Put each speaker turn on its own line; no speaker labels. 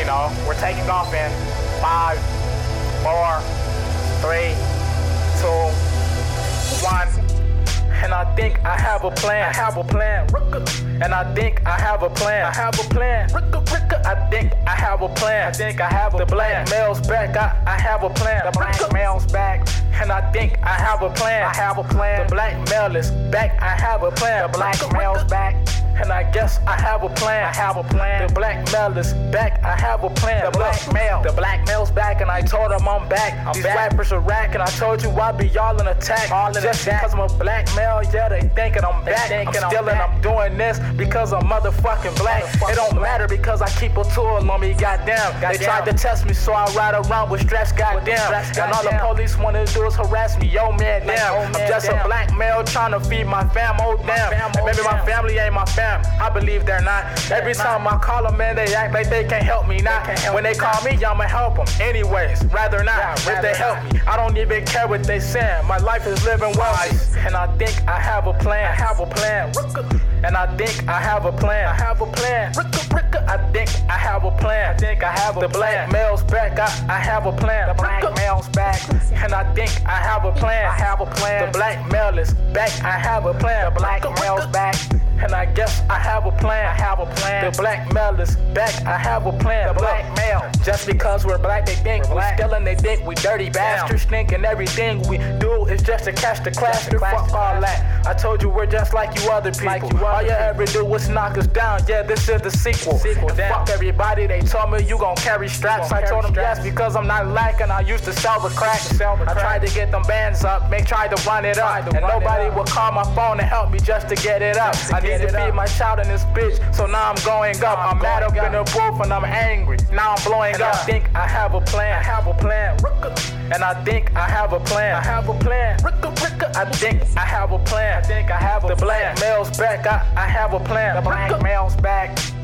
know, we're taking off in 5, 4, 3, 2, 1. And I think I have a plan. And I think I have a plan. I think I have a plan. The black male's back. I have a plan. The black male's back. And I think I have a plan. The black male is back. I have a plan. The black male's back. And I guess I have a plan. The black male is back. I have a plan. The black male's back, and I told him I'm back. These rappers are rack, and I told you I be all in attack. Just because I'm a black male, yeah, they thinking I'm back. I'm still and I'm doing this because I'm motherfucking black. It don't matter because I keep a tool on me, goddamn. They tried to test me, so I ride around with straps, goddamn. And all the police wanna do is harass me, yo man, damn. I'm just a black male trying to feed my fam, oh damn. And maybe my family ain't my fam. I believe they're not. Every time I call them, man, they act like they can't help me not. When they call me, I'ma help them anyways. Rather not, if they help me. I don't even care what they saying. My life is living wealthy. And I think I have a plan. And I think I have a plan. I think I have a plan. The black male's back. I have a plan. The black male's back. And I think I have a plan. The black male is back. I have a plan. The black male's back. And I guess I have a plan. The black male is back. I have a plan. The black male. Just because we're black, they think we stealing. They think we dirty bastards. Thinking everything we do is just to catch the classic. Fuck all that. I told you we're just like you other people. All you ever do is knock us down. Yeah, this is the sequel. And fuck everybody. They told me you gon' carry straps. I told them yes because I'm not lacking. I used to sell the crack. I tried to get them bands up. They tried to run it up. And nobody would call my phone and help me just to get it up. I need to feed my child in this bitch, so now I'm going up. I'm mad up in the booth and I'm angry. Now I'm blowing up. I think I have a plan. And I think I have a plan. I think I have a plan. The black male's back. I have a plan. The black male's back.